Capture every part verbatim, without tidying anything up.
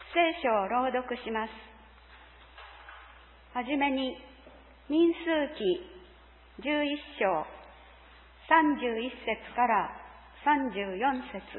聖書を朗読します。はじめに民数記じゅういっ章さんじゅういっ節からさんじゅうよん節。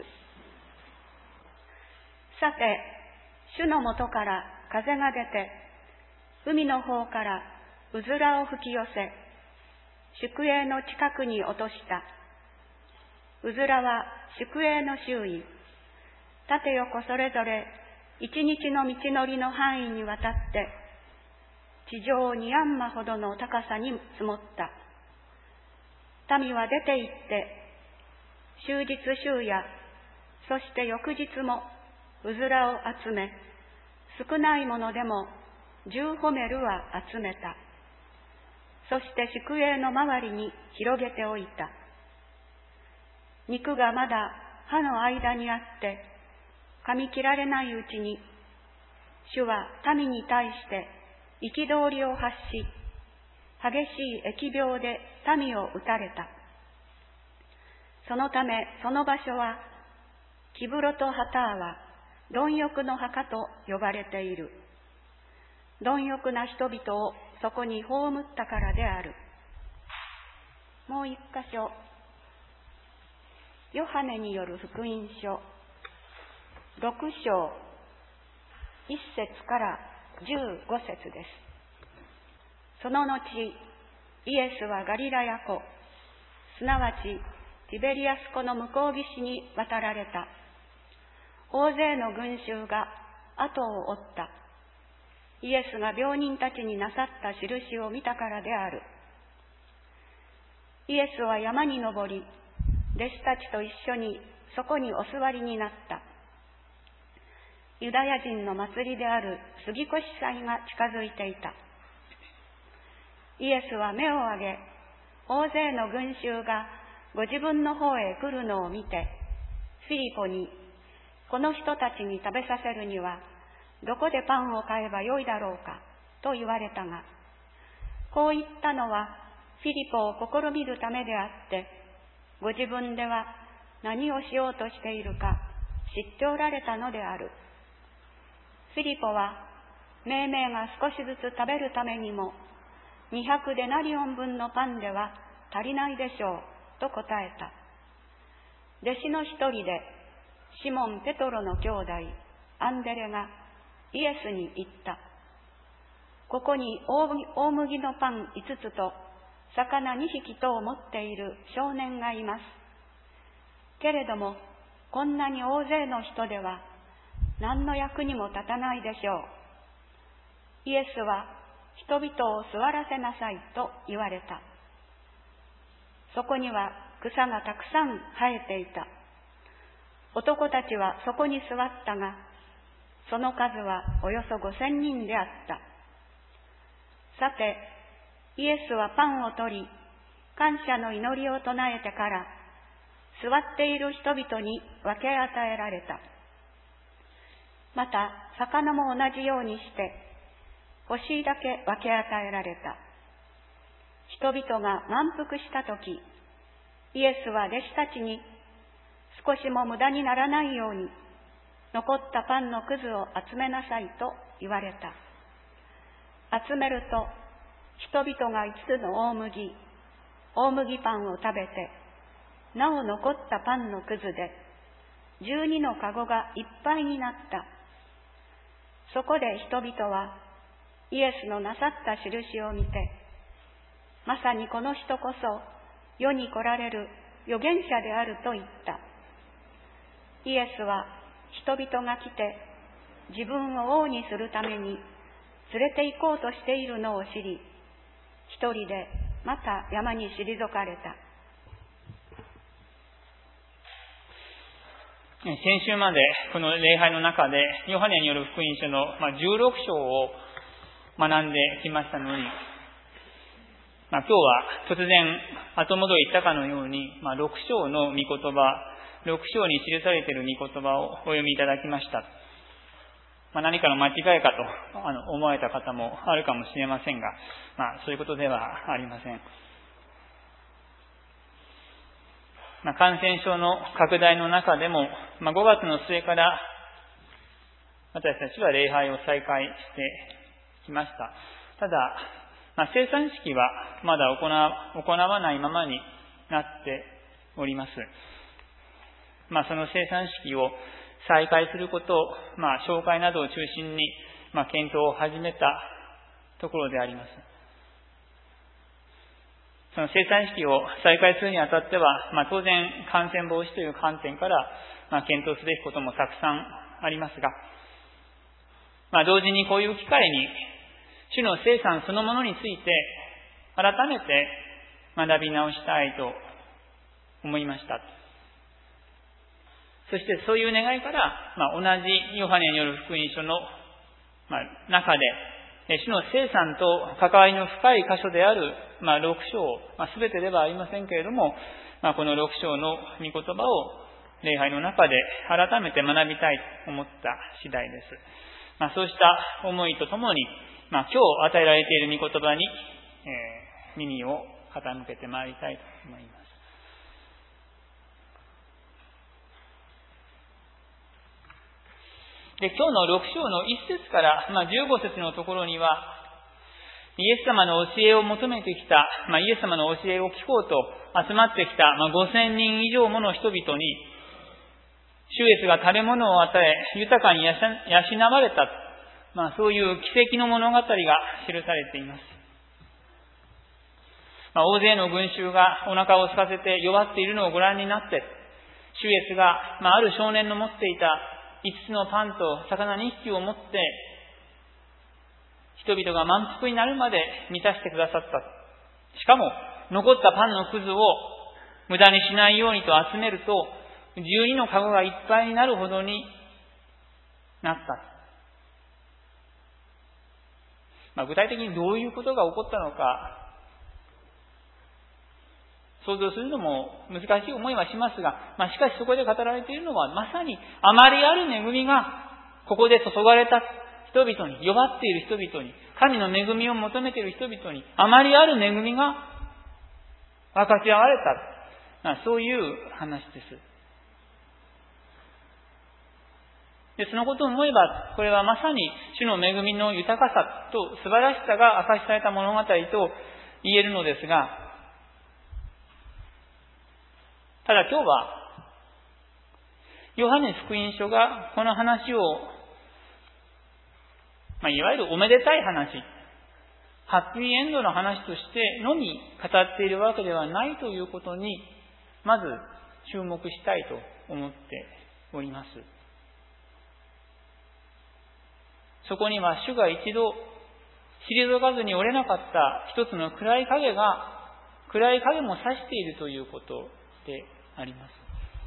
さて、主のもとから風が出て、海の方からうずらを吹き寄せ、宿営の近くに落とした。うずらは宿営の周囲、縦横それぞれ一日の道のりの範囲にわたって、地上にアンマほどの高さに積もった。民は出て行って、終日終夜、そして翌日もうずらを集め、少ないものでも十ホメルは集めた。そして宿営の周りに広げておいた。肉がまだ歯の間にあって、噛み切られないうちに、主は民に対して憤りを発し、激しい疫病で民を打たれた。そのためその場所は、キブロとハターは貪欲の墓と呼ばれている。貪欲な人々をそこに葬ったからである。もう一箇所、ヨハネによる福音書ろく章いっ節からじゅうご節です。その後、イエスはガリラヤ湖、すなわちティベリアス湖の向こう岸に渡られた。大勢の群衆が後を追った。イエスが病人たちになさった印を見たからである。イエスは山に登り、弟子たちと一緒にそこにお座りになった。ユダヤ人の祭りである杉越祭が近づいていた。イエスは目を上げ、大勢の群衆がご自分の方へ来るのを見て、フィリポに、この人たちに食べさせるには、どこでパンを買えばよいだろうか、と言われたが、こう言ったのは、フィリポを試みるためであって、ご自分では何をしようとしているか知っておられたのである。フィリポは、命名が少しずつ食べるためにも、にひゃくデナリオン分のパンでは足りないでしょう、と答えた。弟子の一人で、シモン・ペトロの兄弟、アンデレがイエスに言った。ここに大麦のパンいつつと魚にひきとを持っている少年がいます。けれども、こんなに大勢の人では何の役にも立たないでしょう。イエスは人々を座らせなさいと言われた。そこには草がたくさん生えていた。男たちはそこに座ったが、その数はおよそごせんにんであった。さて、イエスはパンを取り、感謝の祈りを唱えてから、座っている人々に分け与えられた。また、魚も同じようにして、欲しいだけ分け与えられた。人々が満腹したとき、イエスは弟子たちに、少しも無駄にならないように、残ったパンのくずを集めなさいと言われた。集めると、人々が五つの大麦、大麦パンを食べて、なお残ったパンのくずで、十二のかごがいっぱいになった。そこで人々は、イエスのなさった印を見て、まさにこの人こそ、世に来られる預言者であると言った。イエスは人々が来て自分を王にするために連れて行こうとしているのを知り、一人でまた山に退かれた。 先週までこの礼拝の中でヨハネによる福音書のじゅうろく章を学んできましたのに、まあ、今日は突然後戻りしたかのように、まあ、ろく章の御言葉、ろく章に記されている御言葉をお読みいただきました。まあ、何かの間違いかとあの思われた方もあるかもしれませんが、まあ、そういうことではありません。まあ、感染症の拡大の中でも、まあ、ごがつの末から私たちは礼拝を再開してきました。ただ、まあ、生産式はまだ行わ、行わないままになっております。まあ、その生産式を再開することを、まあ、紹介などを中心に、まあ、検討を始めたところであります。その生産式を再開するにあたっては、まあ、当然感染防止という観点から、まあ、検討すべきこともたくさんありますが、まあ、同時にこういう機会に主の生産そのものについて改めて学び直したいと思いました。そしてそういう願いから、まあ、同じヨハネによる福音書の、まあ、中で主の生産と関わりの深い箇所である、まあ、ろく章、まあ、全てではありませんけれども、まあ、このろく章の御言葉を礼拝の中で改めて学びたいと思った次第です。まあ、そうした思いとともに、まあ、今日与えられている御言葉に、えー、耳を傾けてまいりたいと思います。で、今日のろく章のいち節から、まあ、じゅうご節のところには、イエス様の教えを求めてきた、まあ、イエス様の教えを聞こうと集まってきた、まあ、ごせんにん以上もの人々に、主イエスが食べ物を与え、豊かに養われた、まあ、そういう奇跡の物語が記されています。まあ、大勢の群衆がお腹を空かせて弱っているのをご覧になって、主イエスが、まあ、ある少年の持っていたいつつのパンと魚にひきを持って、人々が満腹になるまで満たしてくださった。しかも、残ったパンのくずを無駄にしないようにと集めると、じゅうにのかごがいっぱいになるほどになった。まあ、具体的にどういうことが起こったのか、想像するのも難しい思いはしますが、まあ、しかしそこで語られているのは、まさにあまりある恵みがここで注がれた人々に、弱っている人々に、神の恵みを求めている人々に、あまりある恵みが分かち合われた。まあ、そういう話です。で、そのことを思えば、これはまさに主の恵みの豊かさと素晴らしさが明かしされた物語と言えるのですが、ただ今日は、ヨハネ福音書がこの話を、まあ、いわゆるおめでたい話、ハッピーエンドの話としてのみ語っているわけではないということに、まず注目したいと思っております。そこには主が一度退かずに折れなかった一つの暗い影が、暗い影も指しているということであります。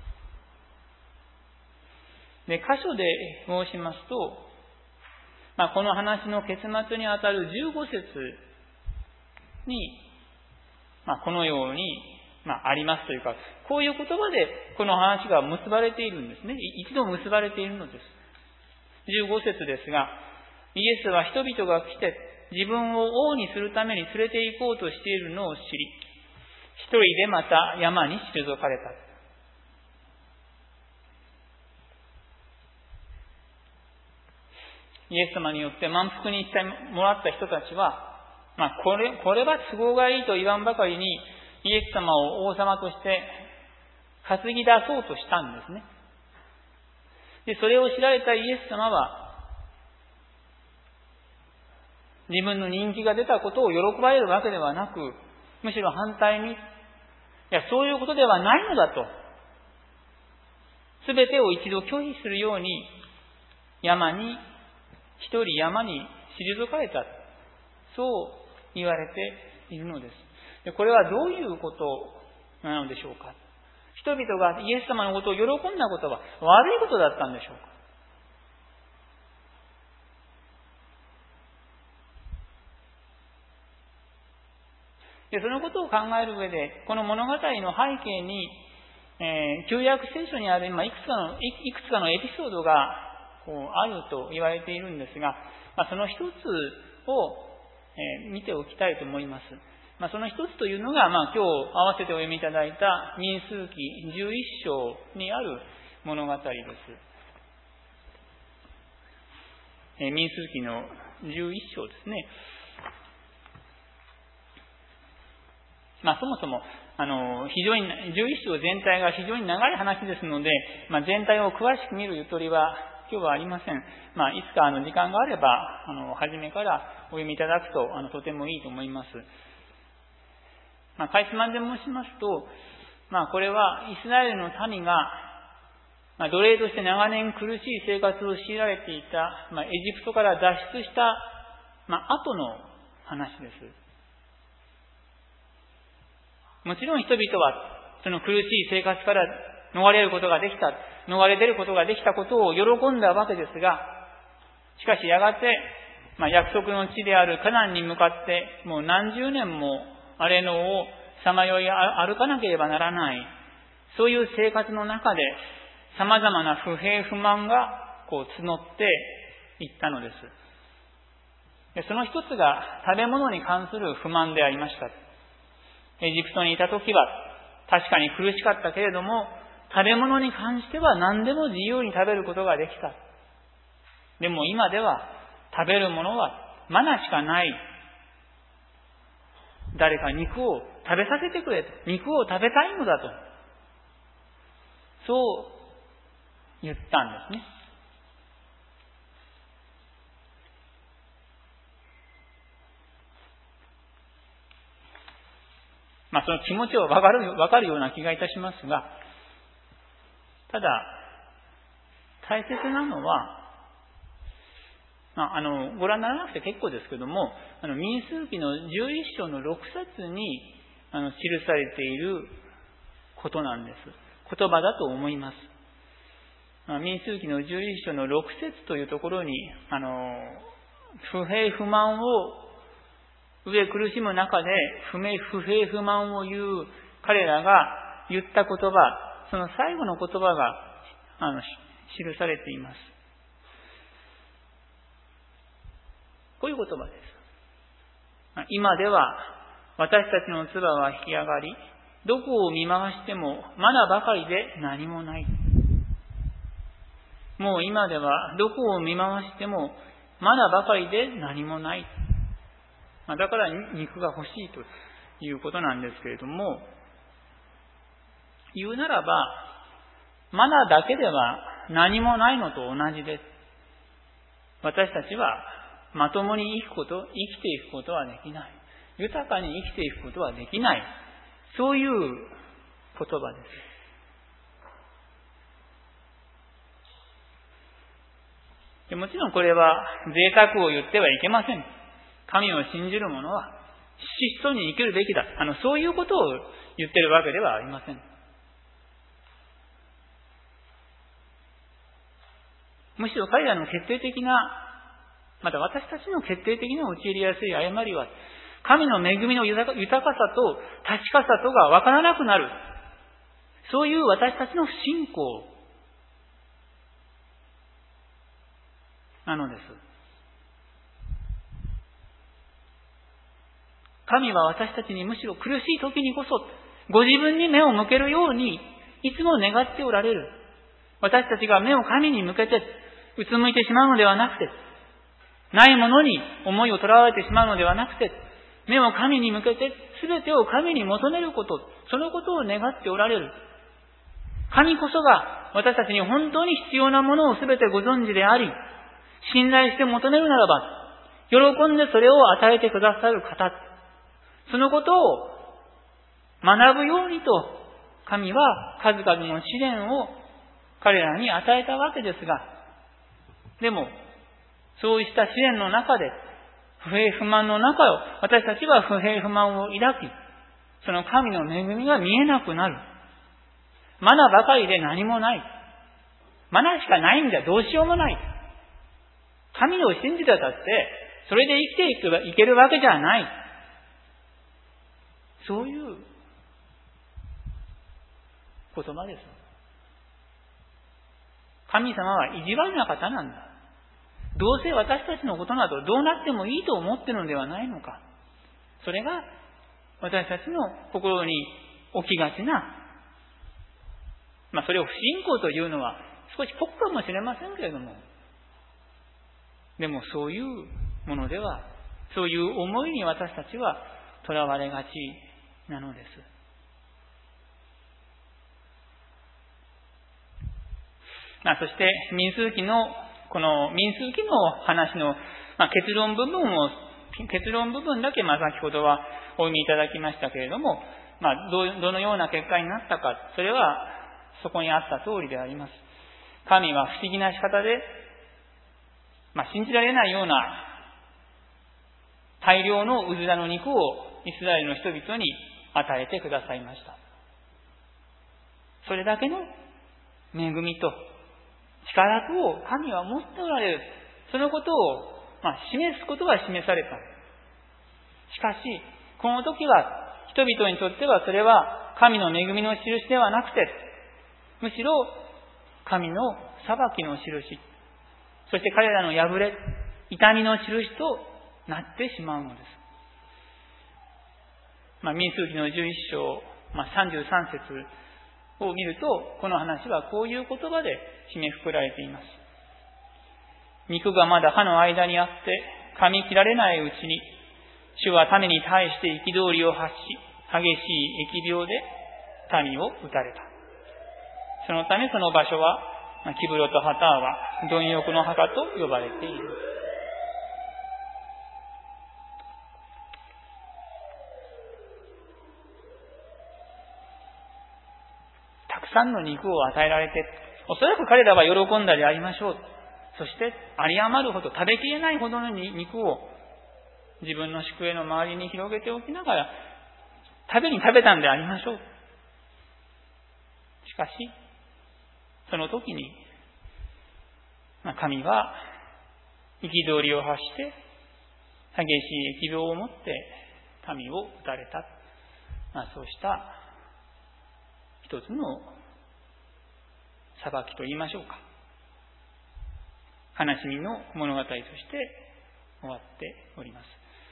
で、箇所で申しますと、まあ、この話の結末にあたるじゅうご節に、まあ、このように、まあ、ありますというか、こういう言葉でこの話が結ばれているんですね。一度結ばれているのです。じゅうご節ですが、イエスは人々が来て自分を王にするために連れて行こうとしているのを知り、一人でまた山に退かれた。イエス様によって満腹にしてもらった人たちは、まあ、これ、これは都合がいいと言わんばかりに、イエス様を王様として担ぎ出そうとしたんですね。で、それを知られたイエス様は、自分の人気が出たことを喜ばれるわけではなく、むしろ反対に、いや、そういうことではないのだと、すべてを一度拒否するように、山に、一人山に退かれた。そう言われているのです。で、これはどういうことなのでしょうか。人々がイエス様のことを喜んだことは悪いことだったんでしょうか。で、そのことを考える上で、この物語の背景に、えー、旧約聖書にある今いくつかの、いくつかのエピソードがこうあると言われているんですが、まあ、その一つを、えー、見ておきたいと思います。まあ、その一つというのが、まあ、今日合わせてお読みいただいた民数記じゅういっ章にある物語です。 民数記のじゅういっ章ですね。まあ、そもそも、あの、非常に、じゅういっ章全体が非常に長い話ですので、まあ、全体を詳しく見るゆとりは今日はありません。まあ、いつかあの時間があれば、あの、初めからお読みいただくと、あの、とてもいいと思います。まあ、かいつまんで申しますと、まあ、これはイスラエルの民が、まあ、奴隷として長年苦しい生活を強いられていた、まあ、エジプトから脱出した、まあ、後の話です。もちろん人々はその苦しい生活から逃れることができた、逃れ出ることができたことを喜んだわけですが、しかしやがて、まあ、約束の地であるカナンに向かってもう何十年も荒れ野をさまよい歩かなければならない、そういう生活の中で様々な不平不満がこう募っていったのです。で、その一つが食べ物に関する不満でありました。エジプトにいたときは確かに苦しかったけれども、食べ物に関しては何でも自由に食べることができた。でも今では食べるものはマナしかない。誰か肉を食べさせてくれと。肉を食べたいのだと。そう言ったんですね。まあその気持ちはわかる、わかるような気がいたしますが、ただ、大切なのは、まあ、あの、ご覧にならなくて結構ですけども、あの、民数記のじゅういっ章のろく節に、あの、記されていることなんです。言葉だと思います。まあ、民数記のじゅういっ章のろく節というところに、あの、不平不満を、飢え苦しむ中で不明、不平不満を言う彼らが言った言葉、その最後の言葉が、あの、記されています。こういう言葉です。今では私たちの唾は干上がり、どこを見回してもマナばかりで何もない。もう今ではどこを見回してもマナばかりで何もない。だから肉が欲しいということなんですけれども、言うならば、マナだけでは何もないのと同じです。私たちはまともに生きこと、生きていくことはできない。豊かに生きていくことはできない。そういう言葉です。でもちろんこれは贅沢を言ってはいけません。神を信じる者は質素に生きるべきだ。あの、そういうことを言っているわけではありません。むしろ彼らの決定的な、また私たちの決定的な陥りやすい誤りは、神の恵みの豊かさと確かさとがわからなくなる。そういう私たちの不信仰なのです。神は私たちにむしろ苦しい時にこそ、ご自分に目を向けるように、いつも願っておられる。私たちが目を神に向けて、うつむいてしまうのではなくて、ないものに思いをとらわれてしまうのではなくて、目を神に向けて、すべてを神に求めること、そのことを願っておられる。神こそが私たちに本当に必要なものをすべてご存知であり、信頼して求めるならば、喜んでそれを与えてくださる方。そのことを学ぶようにと、神は数々の試練を彼らに与えたわけですが、でも、そうした試練の中で、不平不満の中を、私たちは不平不満を抱き、その神の恵みが見えなくなる。マナばかりで何もない。マナしかないんだ。どうしようもない。神を信じてたって、それで生きていけばいけるわけじゃない。そういう言葉です。神様は意地悪な方なんだ。どうせ私たちのことなどどうなってもいいと思っているのではないのか。それが私たちの心に起きがちな、まあそれを不信仰というのは少し酷かもしれませんけれども、 でもそういうものでは、そういう思いに私たちはとらわれがちなのです。まあ、そして民数記のこの民数記の話の、まあ、結論部分を結論部分だけまあ先ほどはお読みいただきましたけれども、まあ、どうどのような結果になったか、それはそこにあった通りであります。神は不思議な仕方で、まあ、信じられないような大量のうずらの肉をイスラエルの人々に与えてくださいました。それだけの恵みと力を神は持っておられる。そのことを、まあ、示すことが示された。しかし、この時は人々にとってはそれは神の恵みの印ではなくて、むしろ神の裁きの印、そして彼らの破れ、痛みの印となってしまうのです。まあ、民数記のじゅういっ章、まあ、さんじゅうさん節を見ると、この話はこういう言葉で締めくくられています。肉がまだ歯の間にあって噛み切られないうちに、主は民に対して憤りを発し、激しい疫病で民を打たれた。そのためその場所はキブロとハターは貪欲の墓と呼ばれている。たくさんの肉を与えられて、おそらく彼らは喜んだでありましょう。そして有り余るほど、食べきれないほどの肉を自分の宿営の周りに広げておきながら食べに食べたんでありましょう。しかしその時に、まあ、神は憤りを発して激しい疫病をもって民を打たれた、まあ、そうした一つの裁きと言いましょうか、悲しみの物語として終わっております。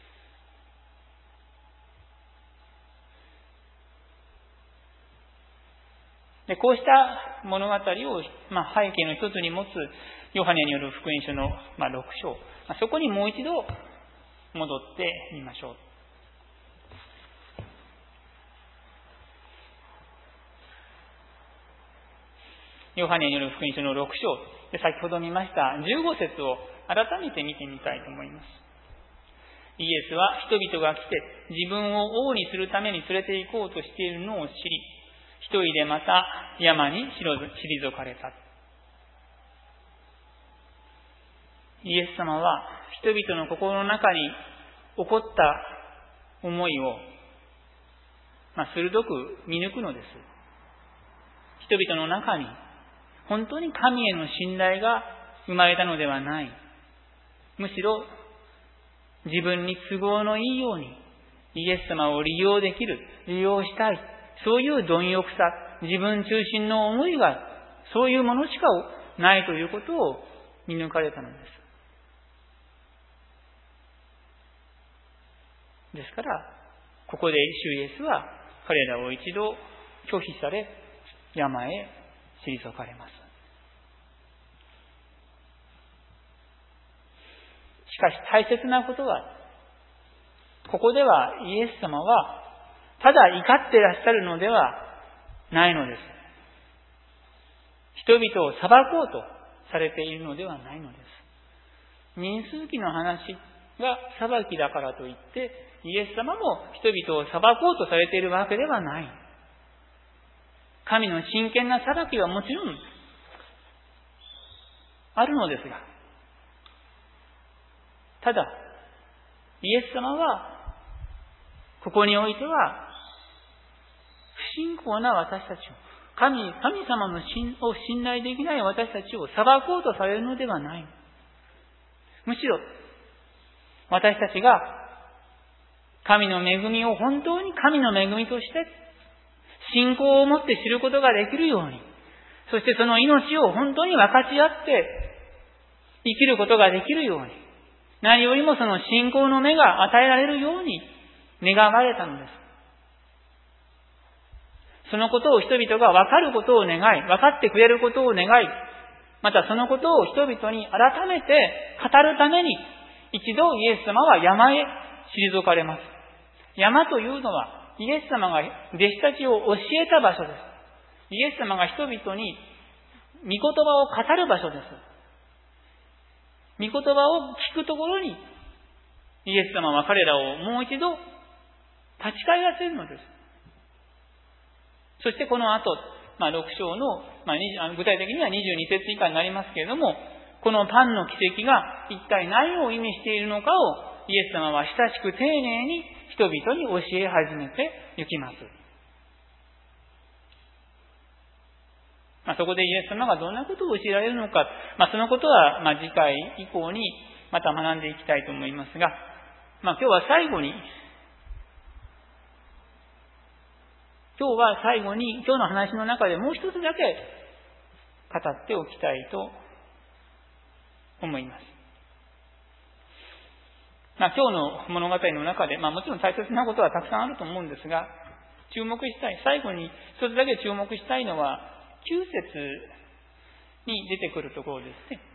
で、こうした物語を、まあ、背景の一つに持つヨハネによる福音書の、まあ、ろく章、まあ、そこにもう一度戻ってみましょう。ヨハネによる福音書のろく章で、先ほど見ましたじゅうご節を改めて見てみたいと思います。イエスは人々が来て自分を王にするために連れて行こうとしているのを知り、一人でまた山に退かれた。イエス様は人々の心の中に起こった思いを、まあ、鋭く見抜くのです。人々の中に本当に神への信頼が生まれたのではない。むしろ自分に都合のいいようにイエス様を利用できる、利用したい、そういう貪欲さ、自分中心の思いがそういうものしかないということを見抜かれたのです。ですから、ここで主イエスは彼らを一度拒否され、山へ退かれます。しかし大切なことは、ここではイエス様はただ怒っていらっしゃるのではないのです。人々を裁こうとされているのではないのです。民数記の話が裁きだからといってイエス様も人々を裁こうとされているわけではない。神の真剣な裁きはもちろんあるのですが、ただイエス様はここにおいては不信仰な私たちを、神、神様の信を信頼できない私たちを裁こうとされるのではない。むしろ私たちが神の恵みを本当に神の恵みとして信仰を持って知ることができるように、そしてその命を本当に分かち合って生きることができるように、何よりもその信仰の目が与えられるように願われたのです。そのことを人々が分かることを願い、分かってくれることを願い、 またそのことを人々に改めて語るために、一度イエス様は山へ退かれます。山というのは、イエス様が弟子たちを教えた場所です。イエス様が人々に御言葉を語る場所です。御言葉を聞くところに、イエス様は彼らをもう一度立ち返らせるのです。そしてこの後、まあ、ろく章の、まあ、具体的にはにじゅうに節以下になりますけれども、このパンの奇跡が一体何を意味しているのかをイエス様は親しく丁寧に人々に教え始めていきます。まあ、そこでイエス様がどんなことを教えられるのか、まあ、そのことはまあ次回以降にまた学んでいきたいと思いますが、まあ、今日は最後に今日は最後に、今日の話の中でもう一つだけ語っておきたいと思います。まあ、今日の物語の中で、まあ、もちろん大切なことはたくさんあると思うんですが、注目したい、最後に一つだけ注目したいのは、きゅう節に出てくるところですね。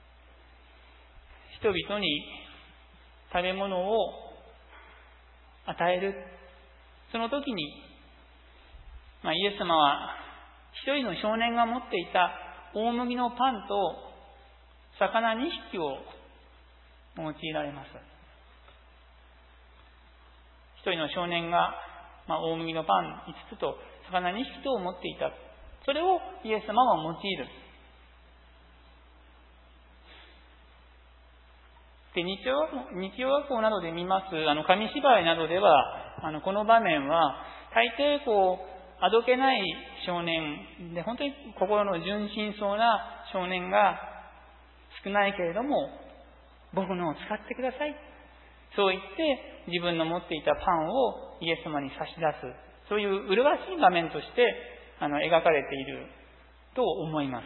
人々に食べ物を与える。その時に、まあ、イエス様は一人の少年が持っていた大麦のパンと魚にひきを用いられます。一人の少年が、まあ、大麦のパンいつつと魚にひきとを持っていた。それをイエス様は用いる。で、日曜、日曜学校などで見ます、あの、紙芝居などでは、あの、この場面は、大抵こう、あどけない少年で、本当に心の純真そうな少年が少ないけれども、僕のを使ってください。そう言って自分の持っていたパンをイエス様に差し出す。そういう麗しい場面としてあの描かれていると思います。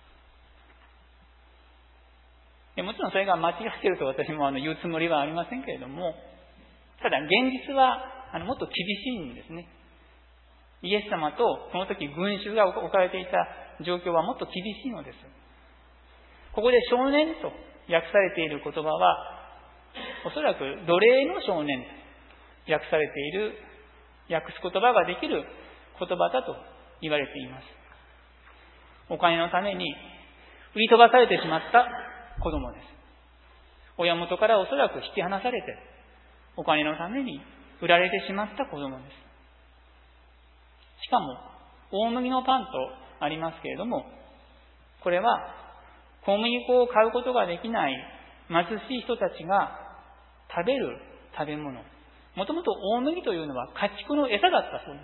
でもちろんそれが間違っていると私もあの言うつもりはありませんけれども、ただ現実はあのもっと厳しいんですね。イエス様とその時群衆が置かれていた状況はもっと厳しいのです。ここで少年と訳されている言葉は、おそらく奴隷の少年と訳されている、訳す言葉ができる言葉だと言われています。お金のために売り飛ばされてしまった子供です。親元からおそらく引き離されて、お金のために売られてしまった子供です。しかも、大麦のパンとありますけれども、これは小麦粉を買うことができない貧しい人たちが食べる食べ物。もともと大麦というのは家畜の餌だったそうです。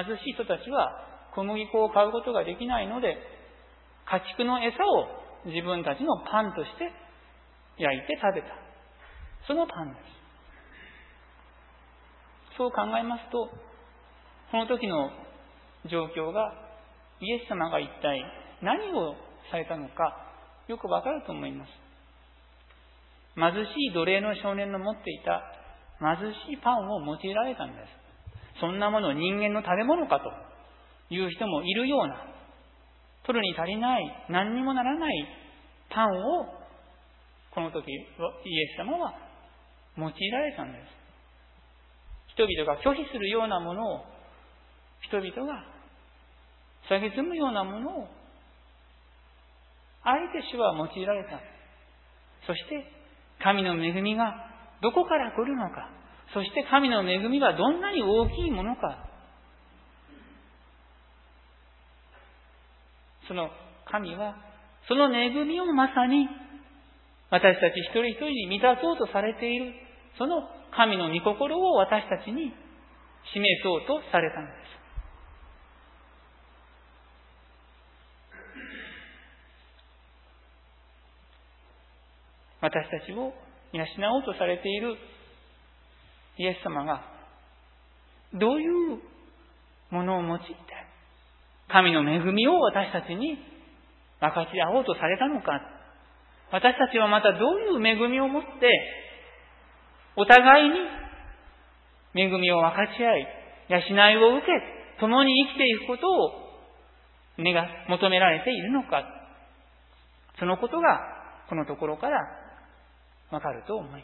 貧しい人たちは小麦粉を買うことができないので、家畜の餌を自分たちのパンとして焼いて食べた。そのパンです。そう考えますと、この時の状況が、イエス様が一体何をされたのかよくわかると思います。貧しい奴隷の少年の持っていた貧しいパンを用いられたんです。そんなものを人間の食べ物かという人もいるような、取るに足りない、何にもならないパンをこの時イエス様は用いられたんです。人々が拒否するようなものを、人々が蔑むようなものをあえて主は用いられた。そして神の恵みがどこから来るのか、そして神の恵みはどんなに大きいものか、その神はその恵みをまさに私たち一人一人に満たそうとされている、その神の御心を私たちに示そうとされたのです。私たちを養おうとされているイエス様がどういうものを用いて神の恵みを私たちに分かち合おうとされたのか、私たちはまたどういう恵みを持ってお互いに恵みを分かち合い、養いを受け、共に生きていくことを願求められているのか、そのことがこのところからわかると思います。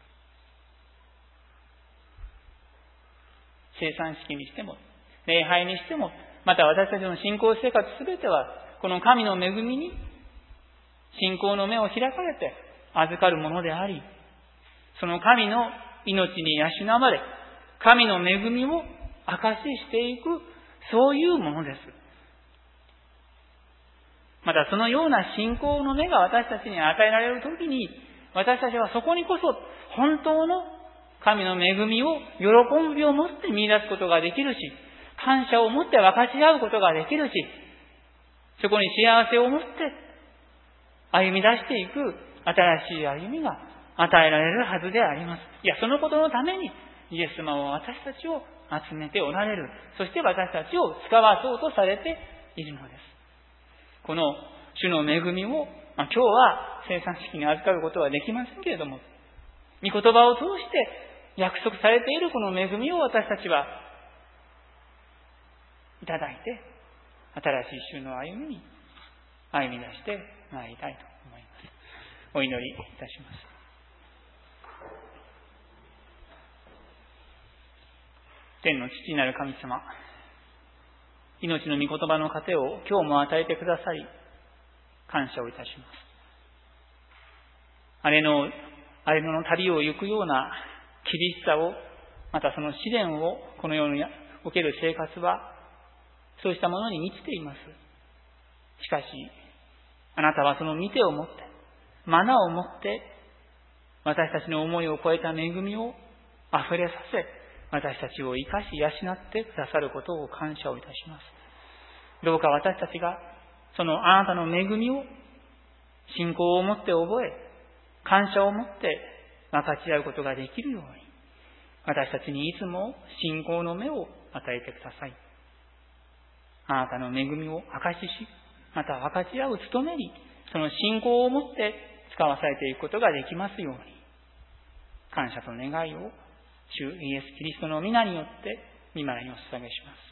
生産式にしても、礼拝にしても、また私たちの信仰生活すべては、この神の恵みに信仰の目を開かれて預かるものであり、その神の命に養われ、神の恵みを証ししていく、そういうものです。またそのような信仰の目が私たちに与えられるときに、私たちはそこにこそ本当の神の恵みを喜びを持って見出すことができるし、感謝を持って分かち合うことができるし、そこに幸せを持って歩み出していく新しい歩みが与えられるはずであります。いや、そのことのためにイエス様は私たちを集めておられる。そして私たちを使わそうとされているのです。この主の恵みを、まあ、今日は生産式に預かることはできませんけれども、御言葉を通して約束されているこの恵みを私たちはいただいて、新しい主の歩みに歩み出してまいりたいと思います。お祈りいたします。天の父なる神様、命の御言葉の糧を今日も与えてくださり、感謝をいたします。あれの、あれの旅を行くような厳しさを、またその試練をこの世における生活は、そうしたものに満ちています。しかし、あなたはその見てをもって、マナをもって、私たちの思いを超えた恵みを溢れさせ、私たちを生かし養ってくださることを感謝をいたします。どうか私たちがそのあなたの恵みを信仰を持って覚え、感謝を持って分かち合うことができるように、私たちにいつも信仰の目を与えてください。あなたの恵みを証しし、また分かち合う務めに、その信仰を持って使わされていくことができますように、感謝と願いを主イエス・キリストの皆によって御前にお捧げします。